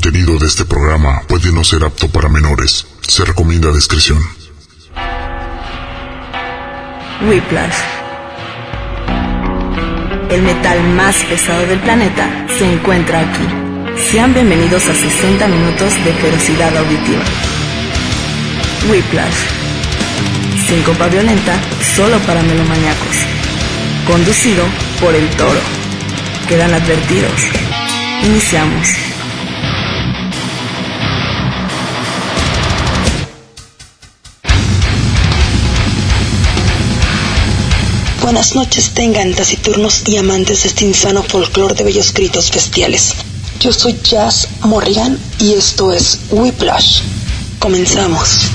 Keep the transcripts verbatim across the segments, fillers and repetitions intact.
contenido de este programa puede no ser apto para menores. Se recomienda discreción. Whiplash. El metal más pesado del planeta se encuentra aquí. Sean bienvenidos a sesenta minutos de ferocidad auditiva. Whiplash. Síncopa violenta solo para melomaníacos. Conducido por el Toro. Quedan advertidos. Iniciamos. Buenas noches tengan taciturnos y amantes de este insano folclore de bellos gritos bestiales. Yo soy Jazz Morrigan y esto es Whiplash. Comenzamos.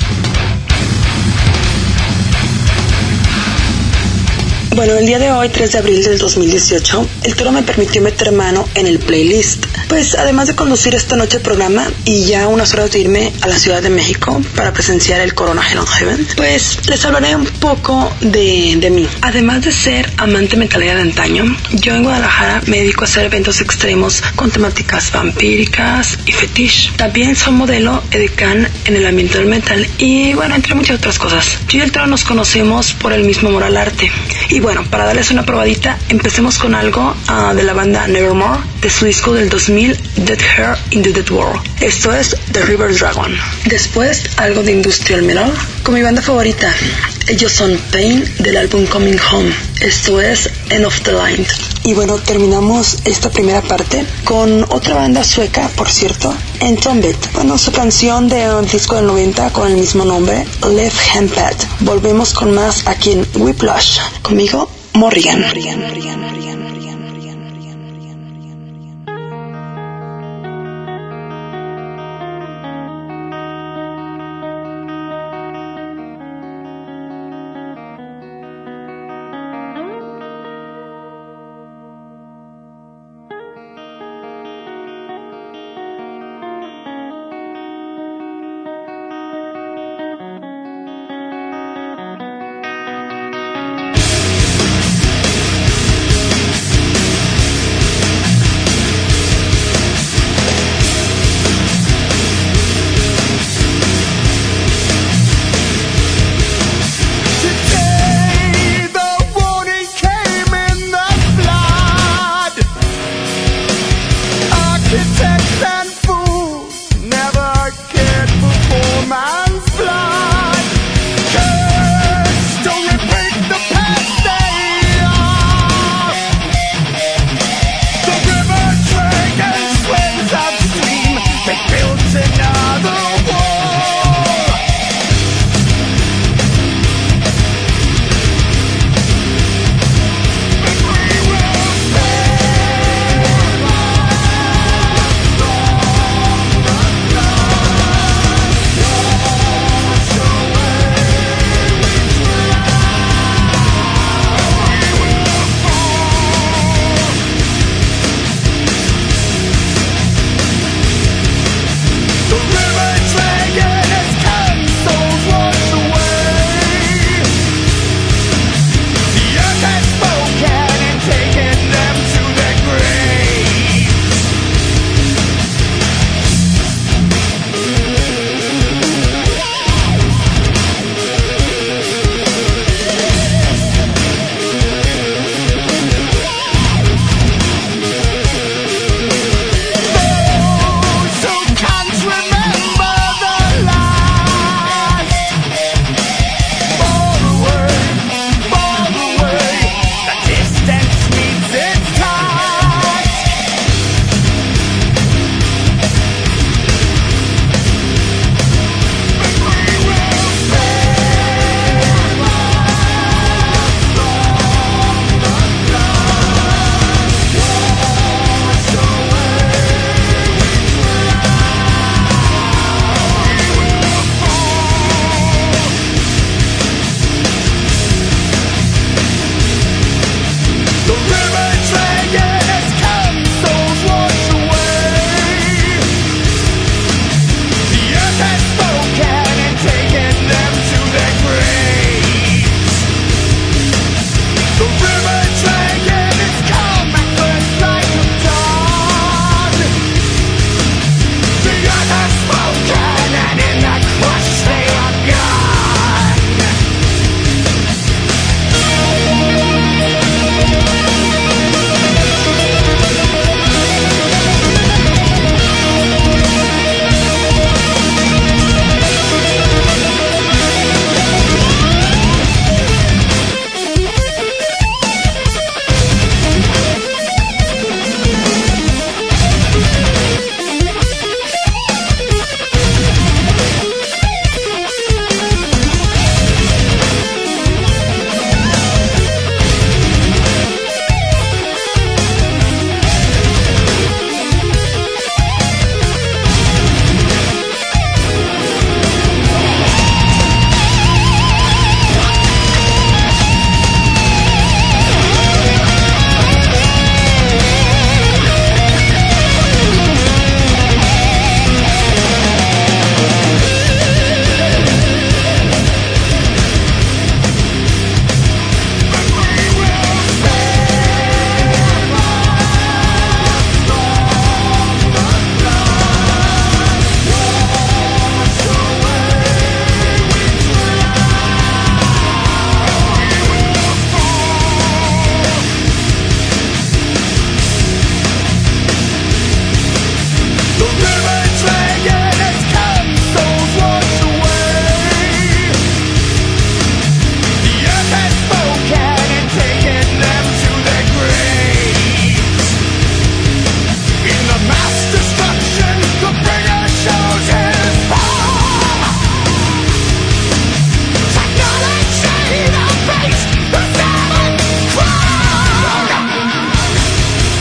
Bueno, el día de hoy, tres de abril del dos mil dieciocho, el Toro me permitió meter mano en el playlist. Pues además de conducir esta noche el programa y ya unas horas de irme a la Ciudad de México para presenciar el Corona Hell on Heaven, pues les hablaré un poco de, de mí. Además de ser amante metalera de antaño, yo en Guadalajara me dedico a hacer eventos extremos con temáticas vampíricas y fetish. También soy modelo edecán en el ambiente del metal y bueno, entre muchas otras cosas. Yo y el Toro nos conocemos por el mismo amor al arte. Y bueno, para darles una probadita, empecemos con algo uh, de la banda Nevermore, de su disco del dos mil, Dead Hair in the Dead World. Esto es The River Dragon. Después, algo de industrial metal, con mi banda favorita. Ellos son Pain, del álbum Coming Home. Esto es End of the Line. Y bueno, terminamos esta primera parte con otra banda sueca, por cierto, Entombed. Bueno, su canción de un disco del noventa con el mismo nombre, Left Hand Pad. Volvemos con más aquí en Whiplash. Conmigo, Morrigan. Morrigan, Morrigan, Morrigan.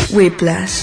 Whiplash.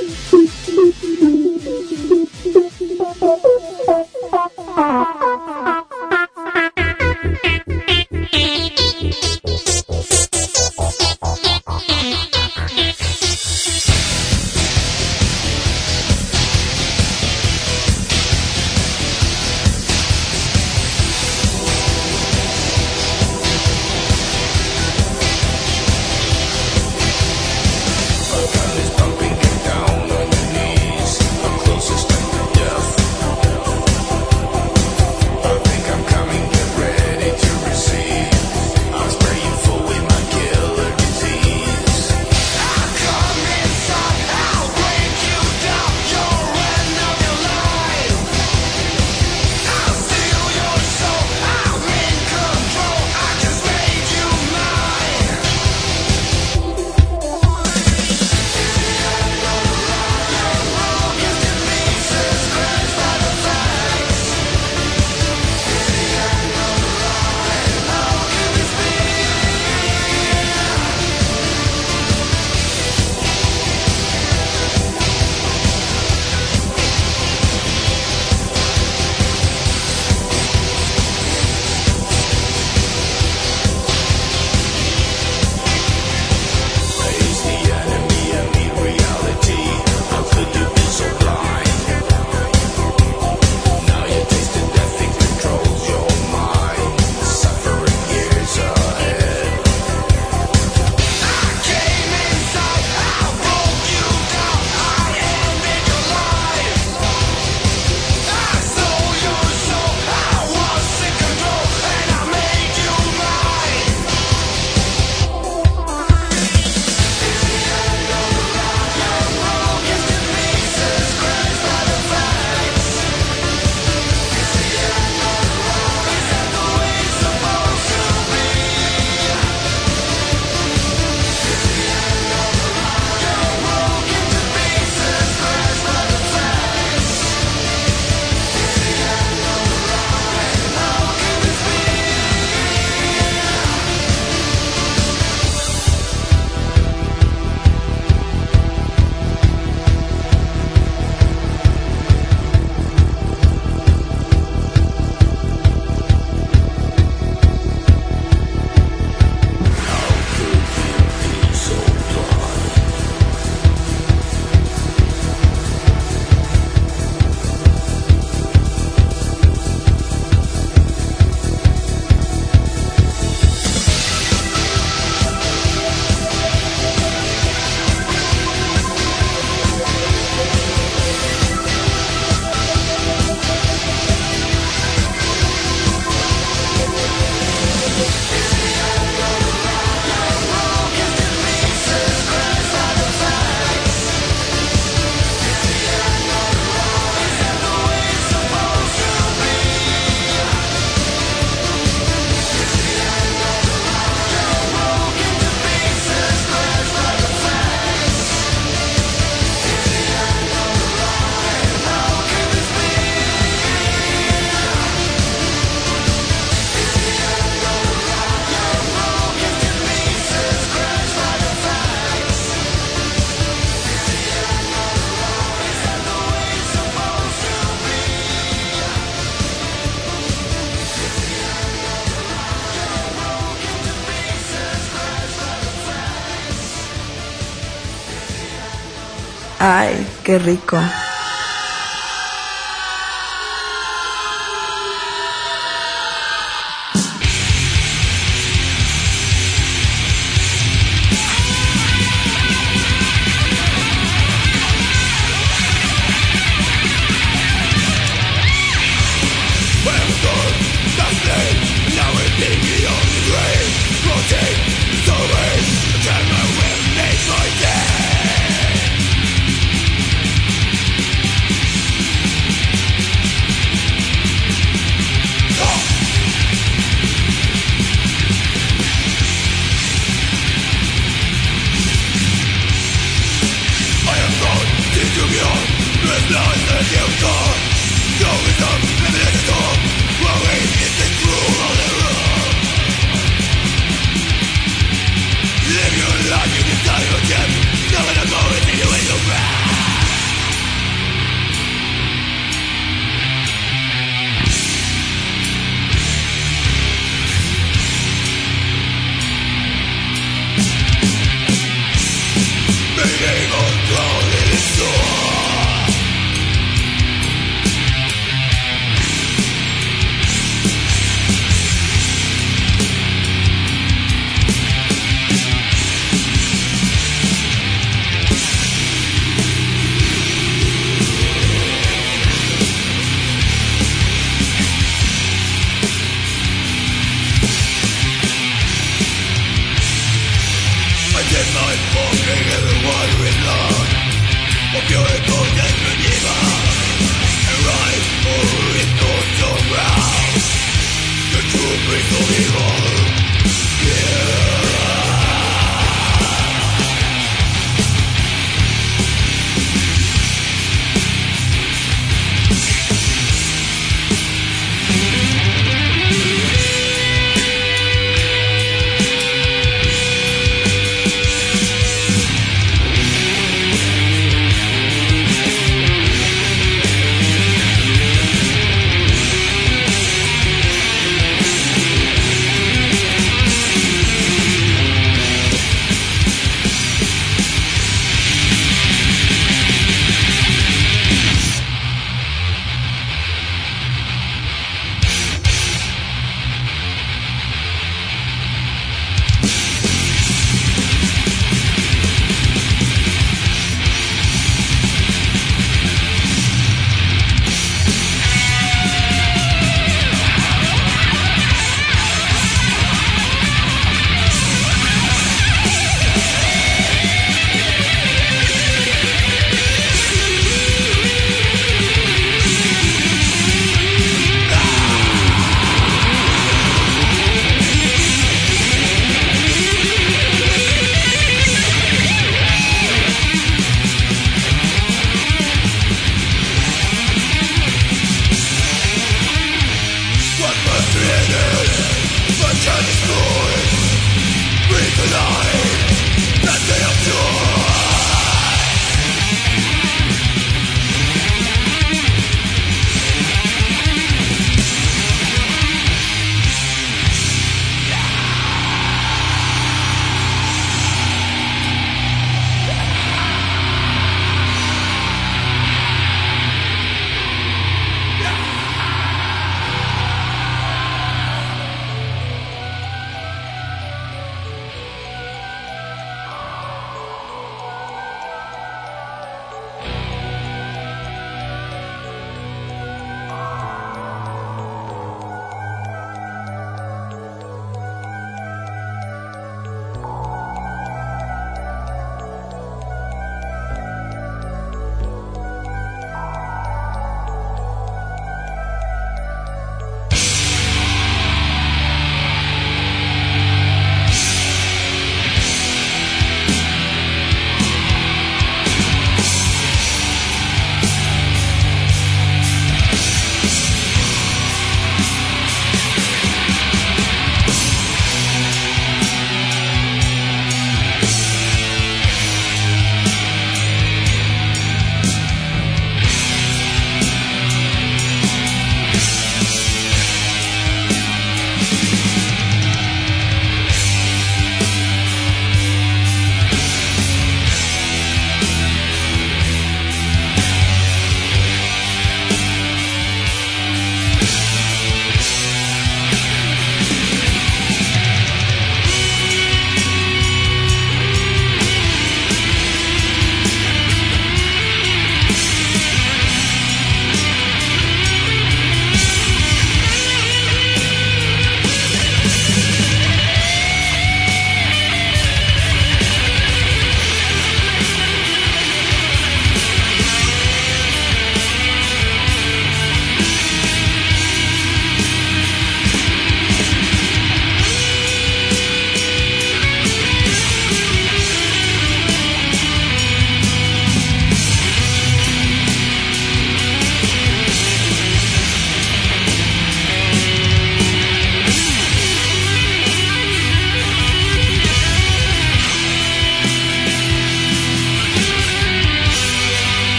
Ay, qué rico. Live your life, you can tell your death. Nothing to go, it's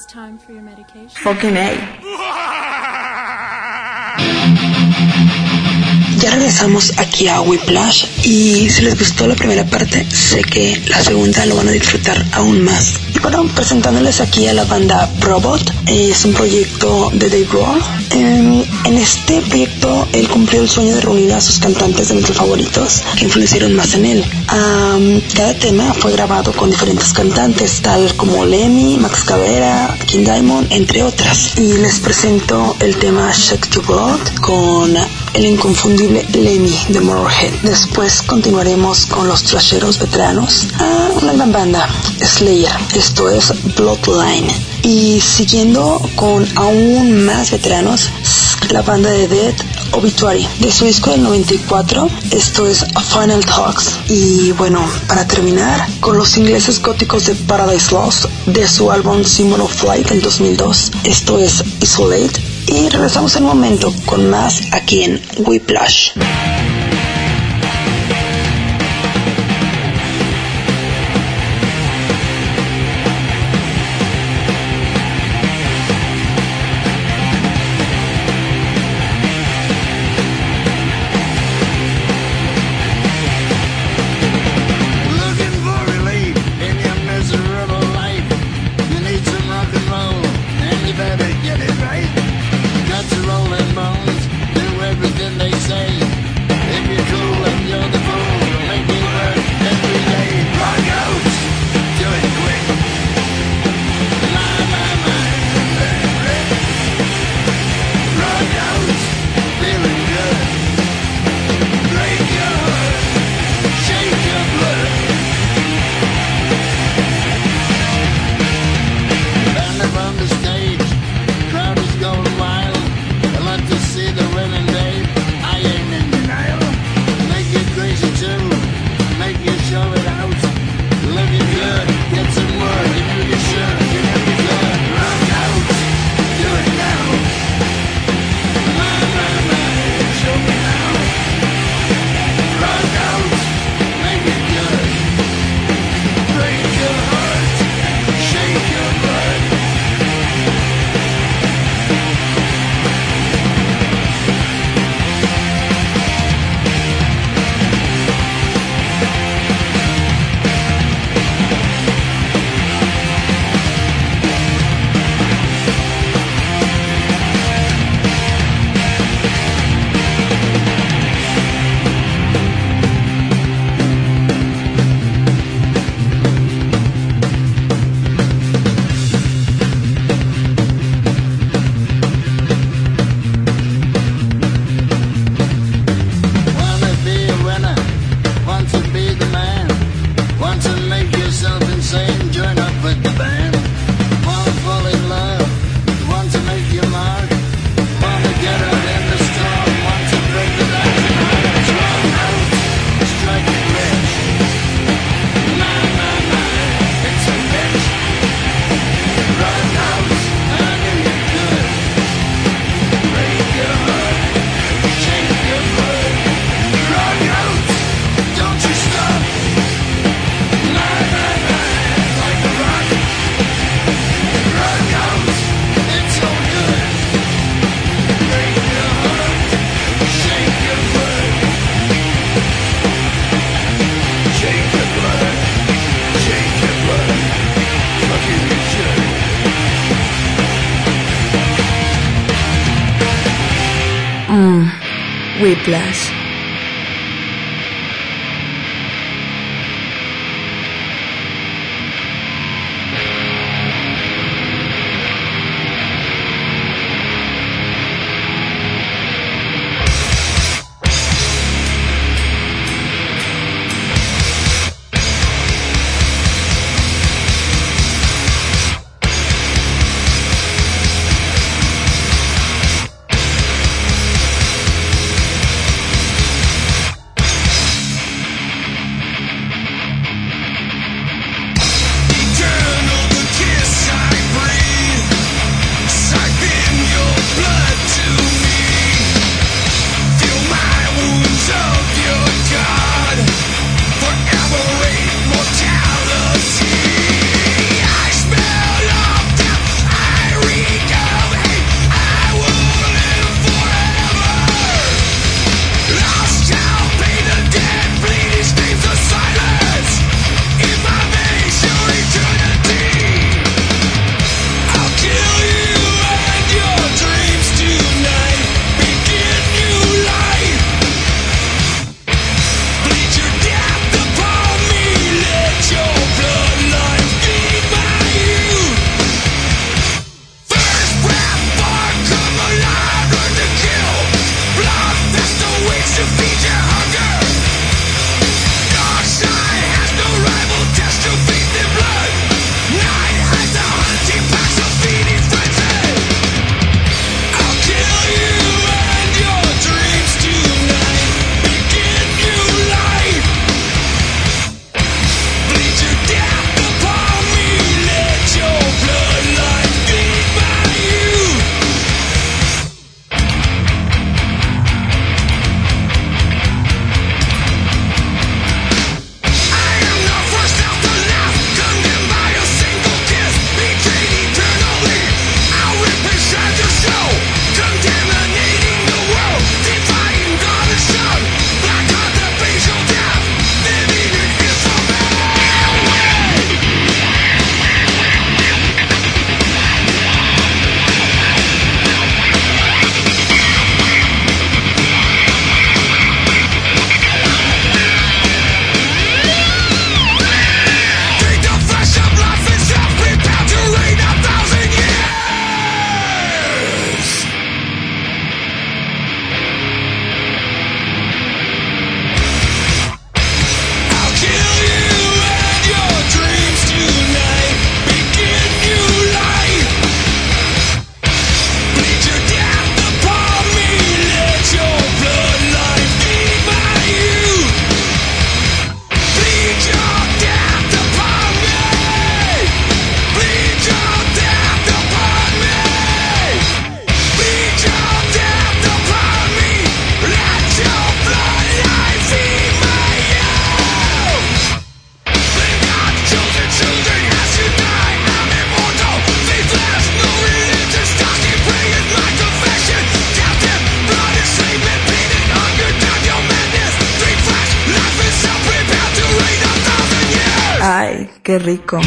Fucking A. Ya regresamos aquí a Whiplash y si les gustó la primera parte, sé que la segunda lo van a disfrutar aún más. Y bueno, presentándoles aquí a la banda Probot, es un proyecto de Dave Grohl. En, en este proyecto él cumplió el sueño de reunir a sus cantantes de metal favoritos que influyeron más en él. Um, cada tema fue grabado con diferentes cantantes, tal como Lemmy, Max Cabrera, King Diamond, entre otras. Y les presento el tema Shake Your Blood con el inconfundible Lemmy de Motorhead. Después continuaremos con los trasheros veteranos, ah, una gran banda, Slayer. Esto es Bloodline. Y siguiendo con aún más veteranos, la banda de Death, Obituary, de su disco del noventa y cuatro. Esto es Final Talks. Y bueno, para terminar, con los ingleses góticos de Paradise Lost, de su álbum Symbol of Light del dos mil dos. Esto es Isolate. Y regresamos en un momento con más aquí en Whiplash. Whiplash. Qué rico.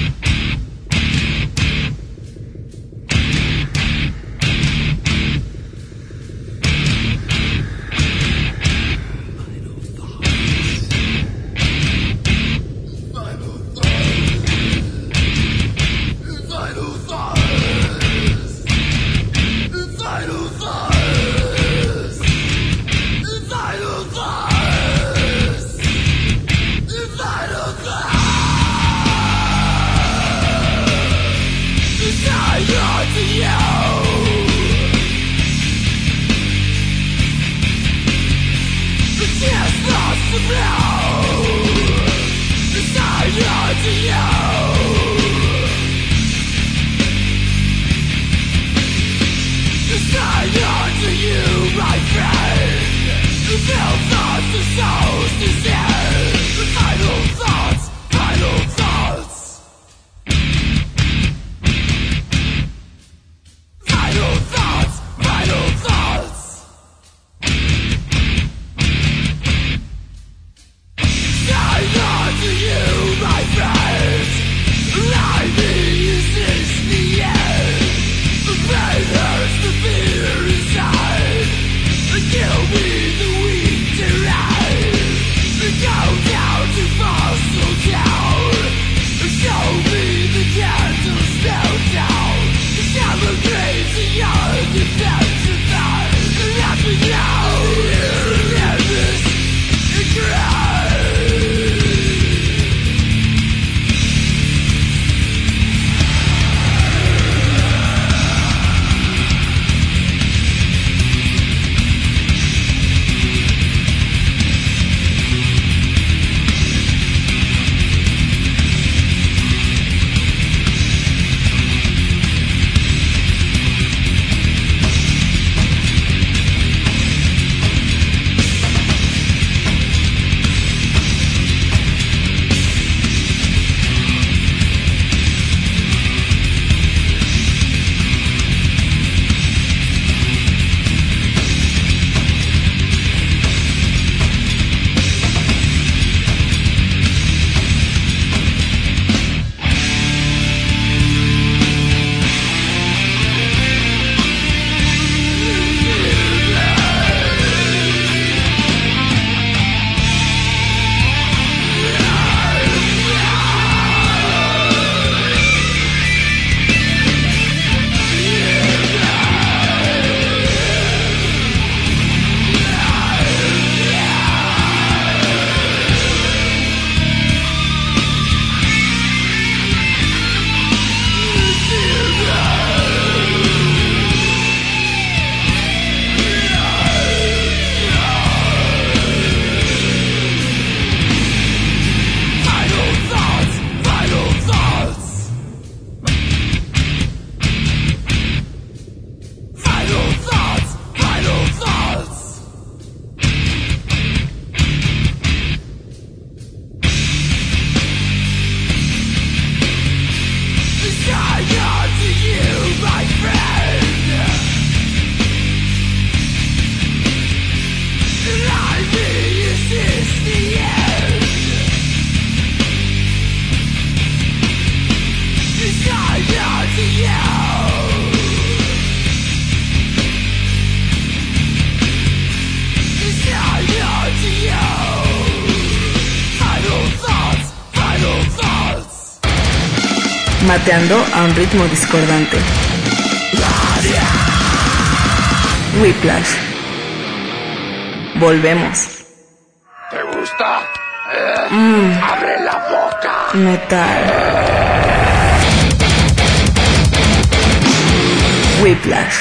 Mateando a un ritmo discordante. Whiplash. Volvemos. ¿Te gusta? Eh, Mm. ¡Abre la boca! Metal. Whiplash.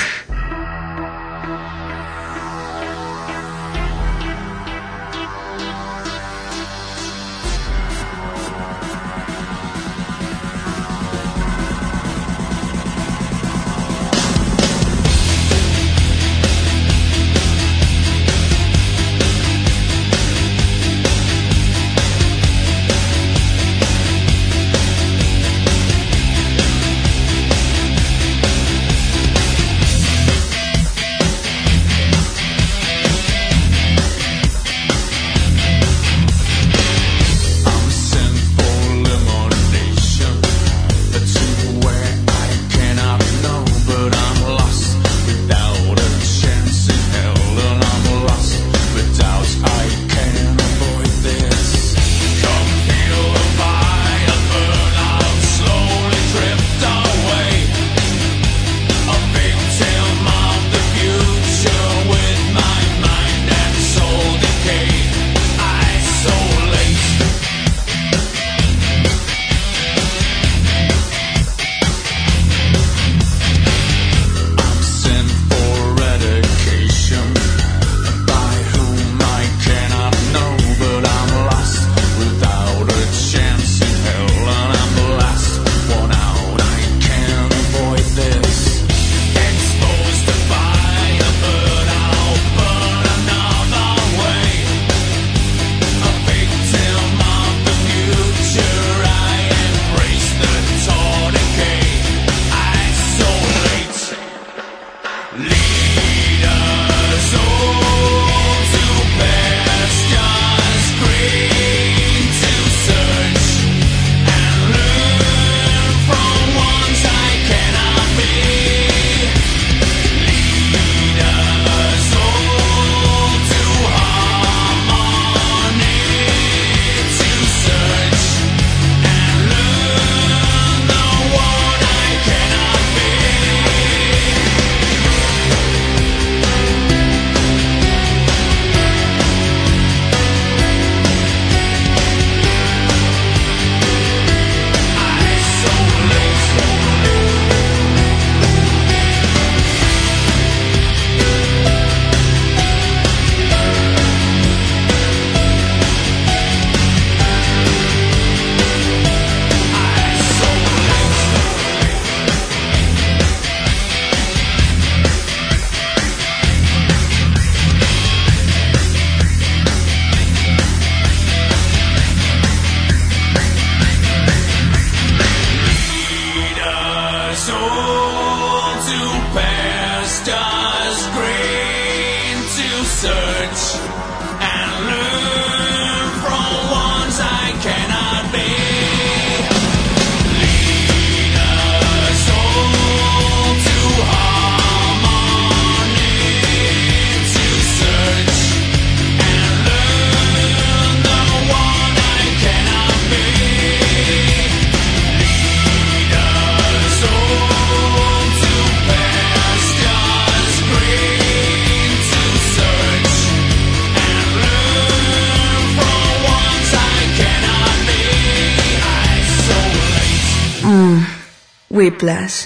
Whiplash.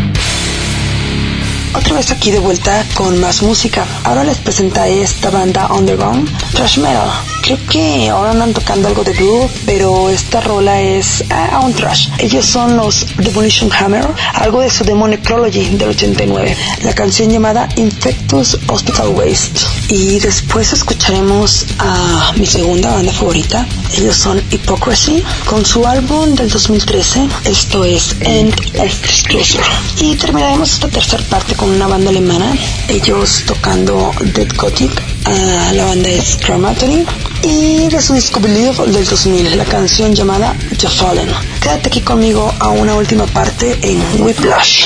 Otra vez aquí de vuelta con más música. Ahora les presentaré esta banda Underground Thrash Metal. Creo que ahora andan tocando algo de groove, pero esta rola es ah, un thrash. Ellos son los Demolition Hammer, algo de su demo Necrology del ochenta y nueve. La canción llamada Infectus Hospital Waste. Y después escucharemos a mi segunda banda favorita. Ellos son Hypocrisy, con su álbum del dos mil trece. Esto es End of Disclosure. Y terminaremos esta tercera parte con una banda alemana, ellos tocando Dead Gothic. Uh, la banda es Crematory, y de su disco Believe del dos mil, la canción llamada The Fallen. Quédate aquí conmigo a una última parte en Whiplash.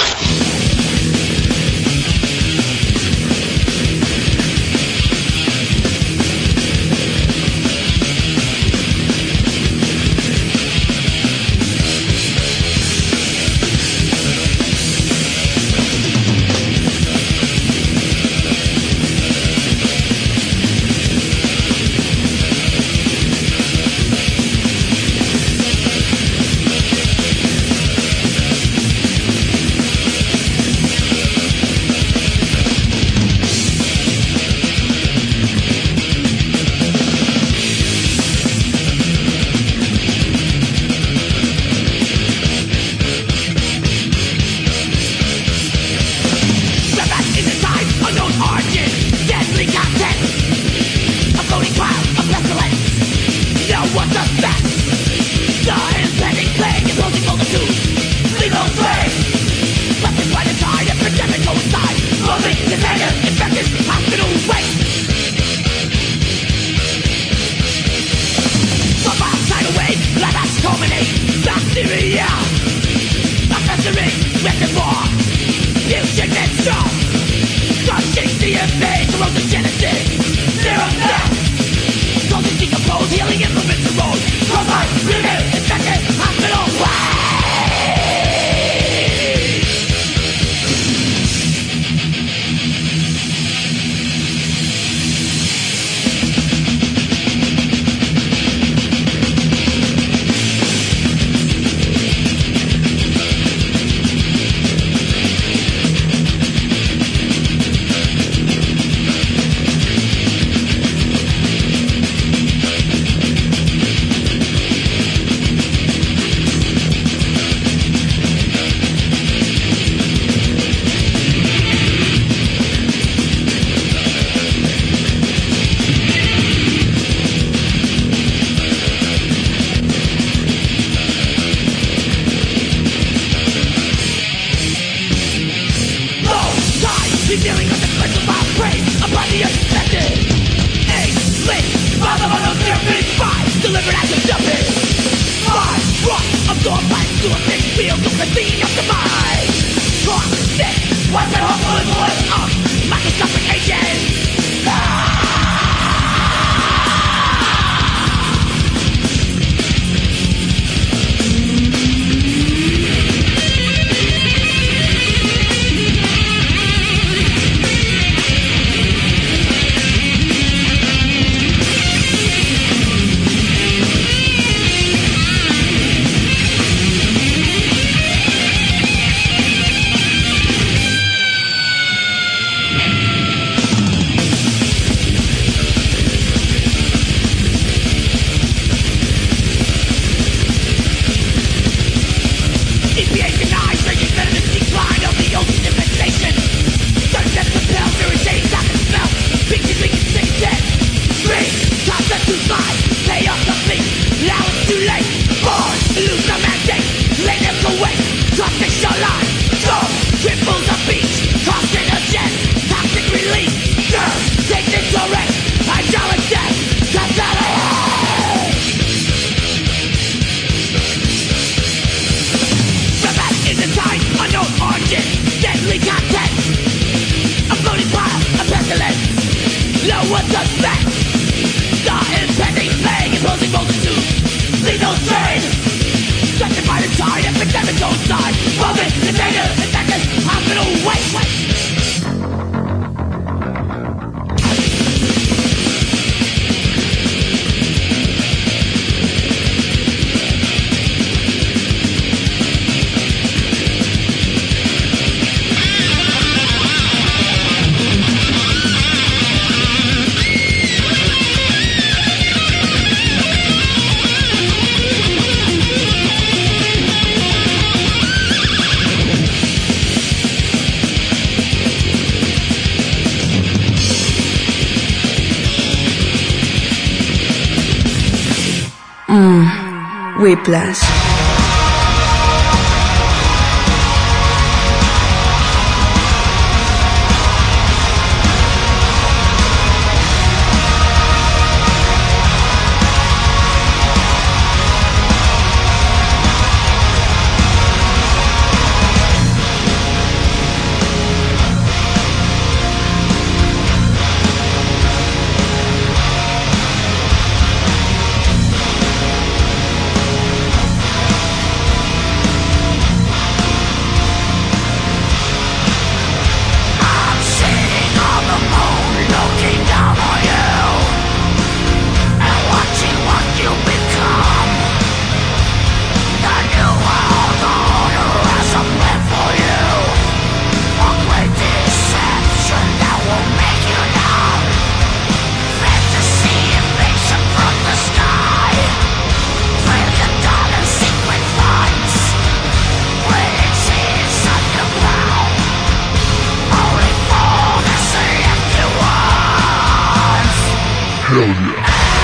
Whiplash. Hell yeah.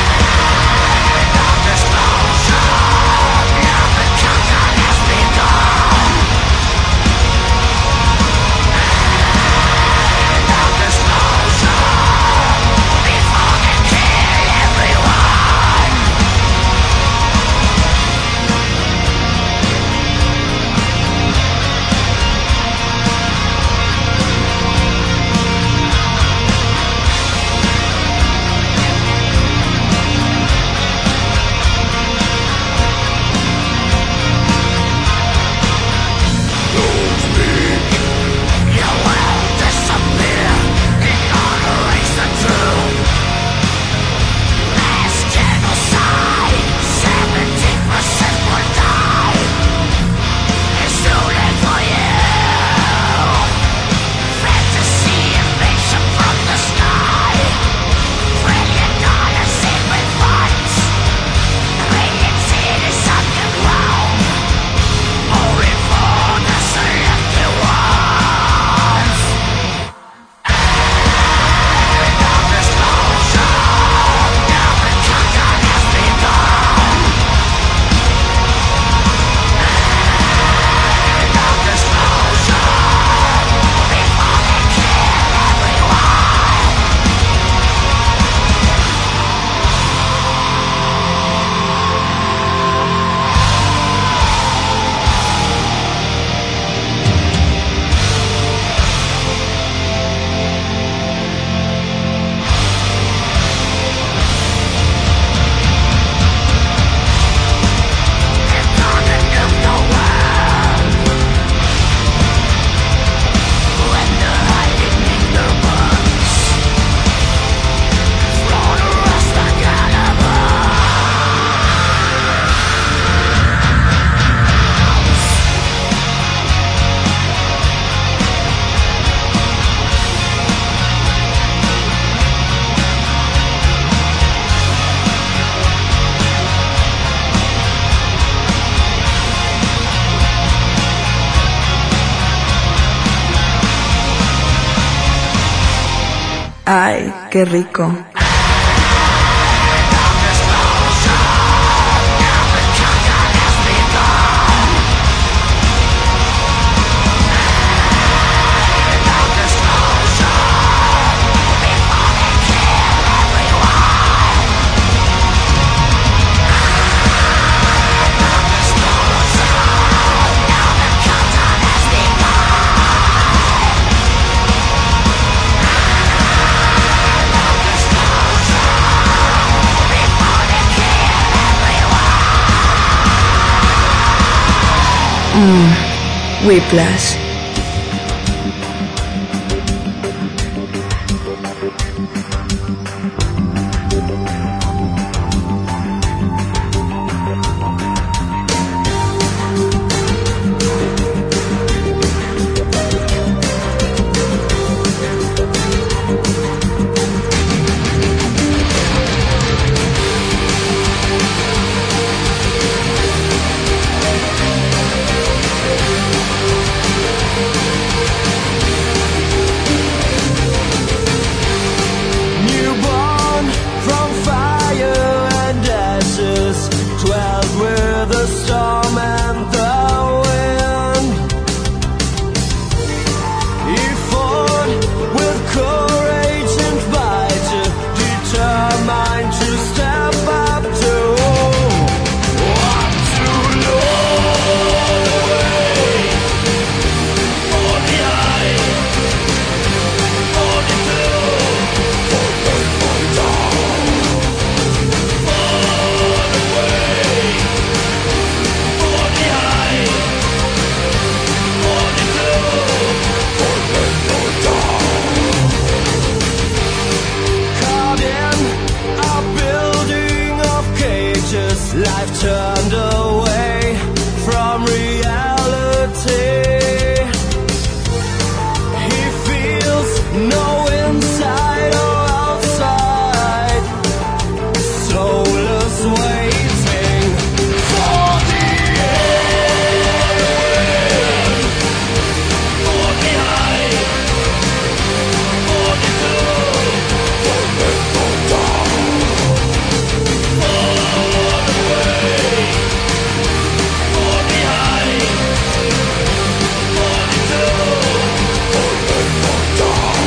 Ay, qué rico. Mm, Whiplash. with the storm and the wind. He fought with courage and fight, determined to step up to what to know the way. forty-nine, forty-two, forty-four down, far away. forty-nine, forty-two, forty-four down. Caught in a building of cages, life turned away from reality. He feels no inside or outside, soulless waiting for the end. forty-nine, forty-two, forty-four down, far away. forty-nine, forty-two, forty-four down.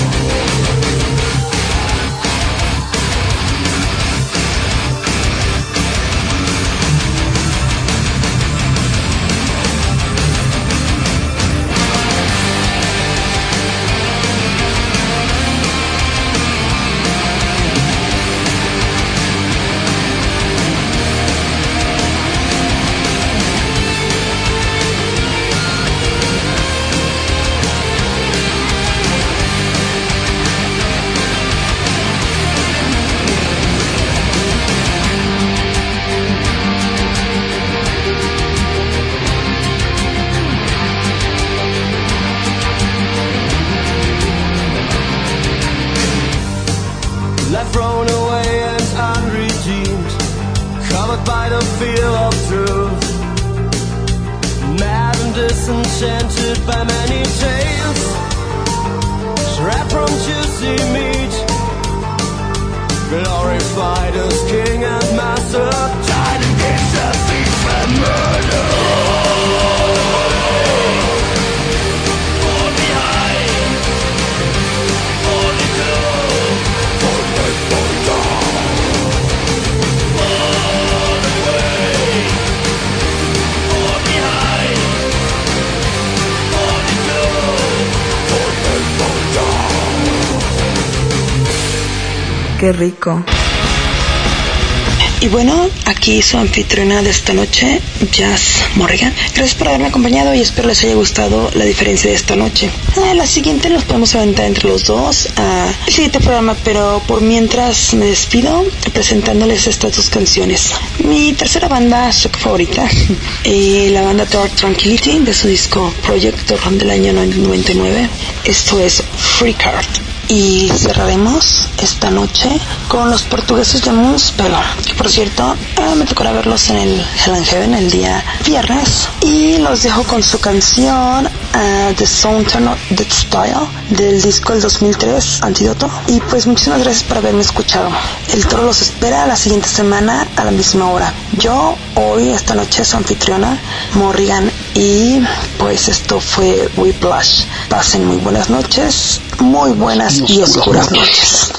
Life thrown away and unredeemed, covered by the fear of truth, mad and disenchanted by many tales, trapped from juicy meat, glorified as king and master, died against the thief and murder. forty-nine, forty-two, forty-four down, far away. forty-nine, forty-two, forty-four down. Qué rico. Y bueno, aquí su anfitriona de esta noche, Jazz Morrigan. Gracias por haberme acompañado y espero les haya gustado la diferencia de esta noche. Eh, la siguiente nos podemos aventar entre los dos a el siguiente programa, pero por mientras me despido presentándoles estas dos canciones. Mi tercera banda, su favorita, eh, la banda Dark Tranquility, de su disco Project del año noventa y nueve. Esto es Free Card. Y cerraremos esta noche con los portugueses de Moonspell, que por cierto eh, me tocará verlos en el Hell and Heaven el día viernes. Y los dejo con su canción uh, The Sound of the Style del disco del dos mil tres, Antídoto. Y pues muchísimas gracias por haberme escuchado. El Toro los espera la siguiente semana a la misma hora. Yo hoy, esta noche, su anfitriona Morrigan, y pues esto fue Whiplash. Pasen muy buenas noches, muy buenas y oscuras noches.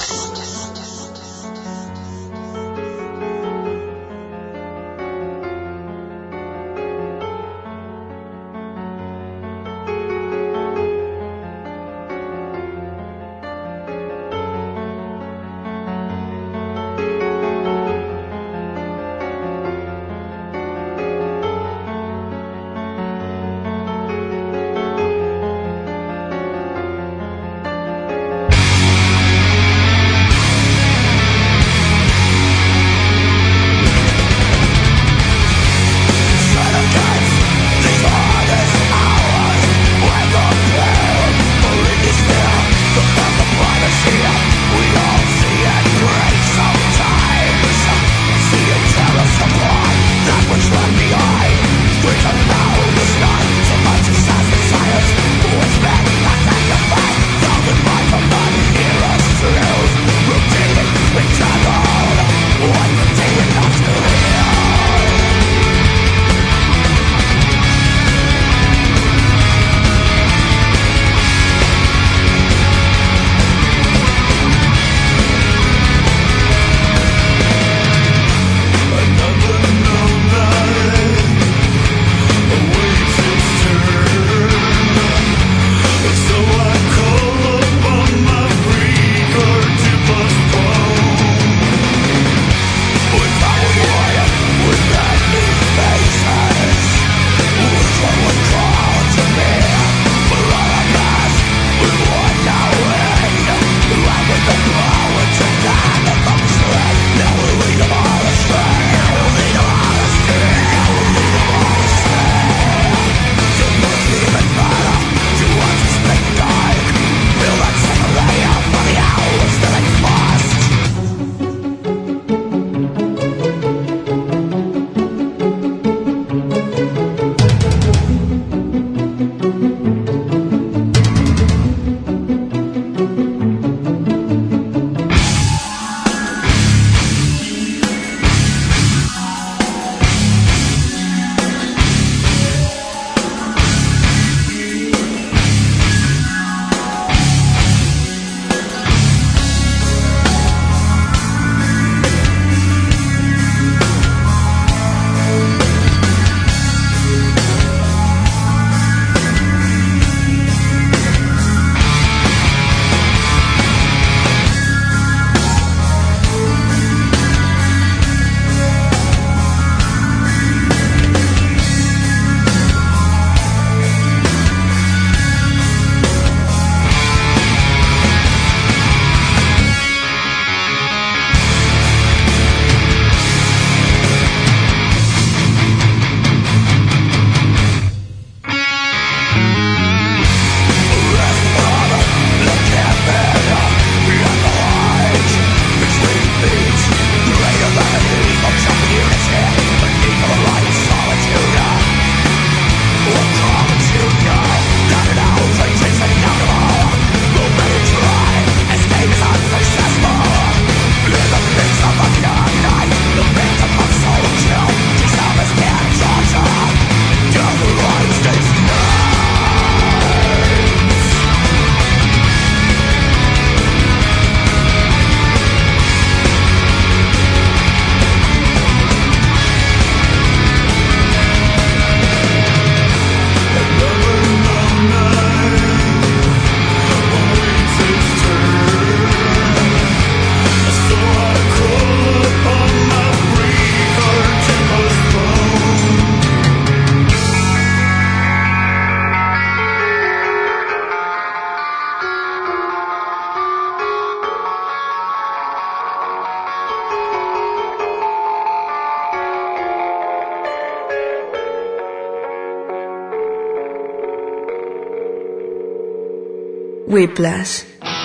Whiplash.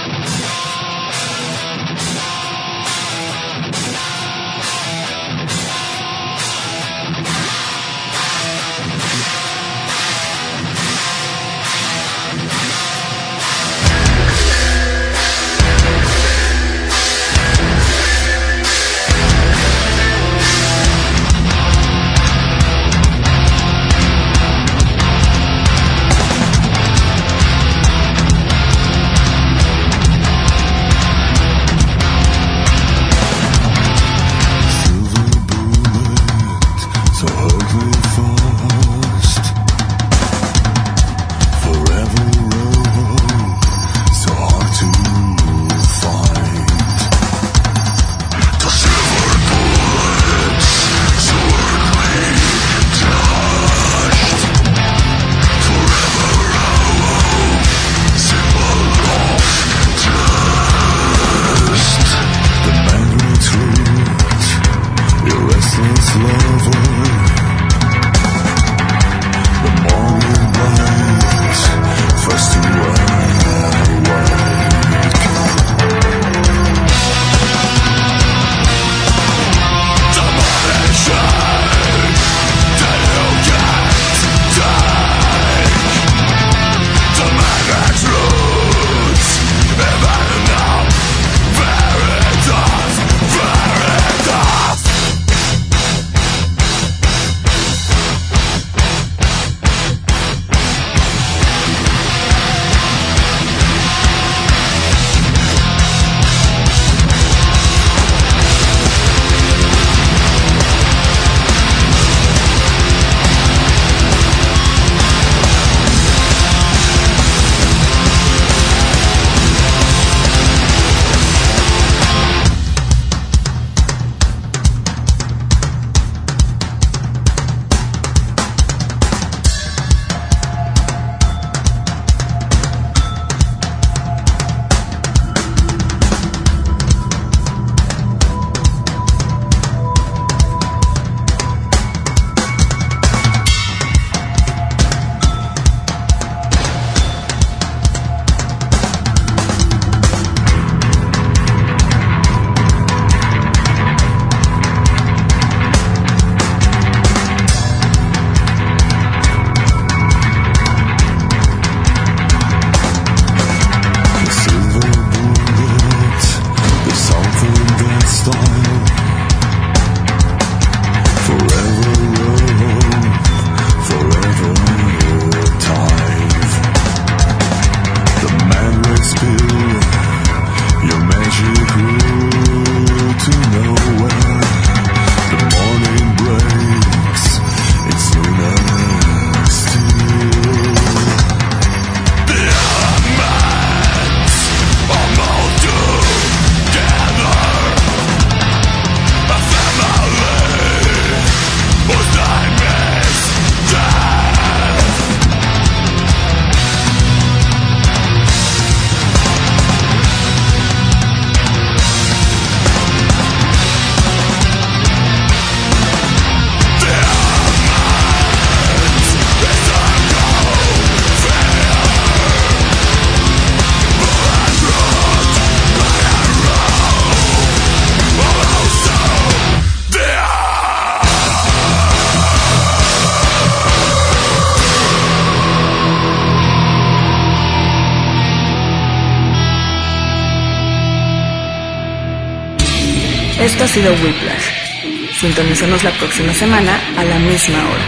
Esto ha sido Whiplash. Sintonízanos la próxima semana a la misma hora,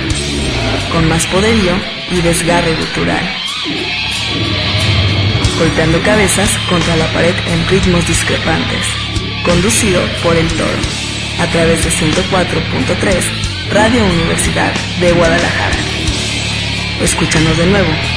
con más poderío y desgarre gutural, golpeando cabezas contra la pared en ritmos discrepantes. Conducido por El Toro, a través de ciento cuatro punto tres Radio Universidad de Guadalajara. Escúchanos de nuevo